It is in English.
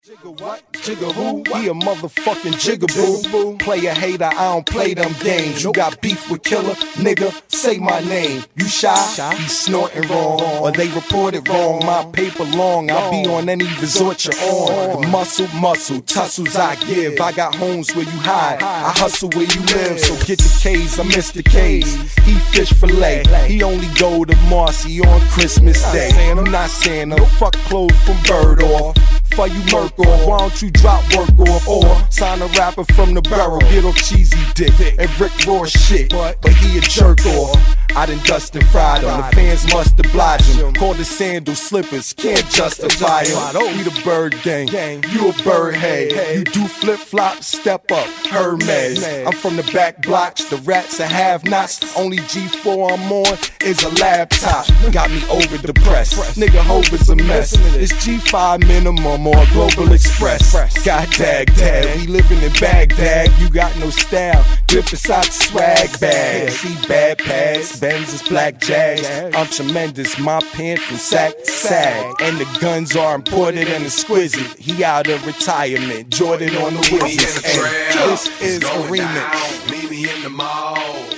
Jigga what? Jigga who? He a motherfucking jigaboo. Player hater, I don't play them games. You got beef with Killer, nigga, say my name. You shy? He's snorting wrong, or they reported wrong. My paper long, I'll be on any resort you're on. The muscle, tussles I give. I got homes where you hide, I hustle where you live. So get the K's, I miss the K's. He fish fillet, he only go to Marcy on Christmas Day. I'm not saying no fuck clothes from Bird off. For you murk off, why don't you drop work off? Or sign a rapper from the barrel, get off cheesy dick and Rick Raw shit, but he a jerk off. I done dust and fried him, the fans must oblige him. Call the sandal slippers, can't justify him. We the Bird gang, you a bird head. You do flip flop, step up, Hermes. I'm from the back blocks, the rats are have-nots. Only G4 I'm on is a laptop. Got me over depressed, nigga Hov is a mess. It's G5 minimum or Global Express. God dag, we living in Baghdad. You got no style, dip inside the swag bag. See bad pads, Benz's black Jags. I'm tremendous, my pants from sack to sag. And the guns are imported and exquisite. He out of retirement, Jordan on the Wizards. And this is a remix. Meet me in the mall.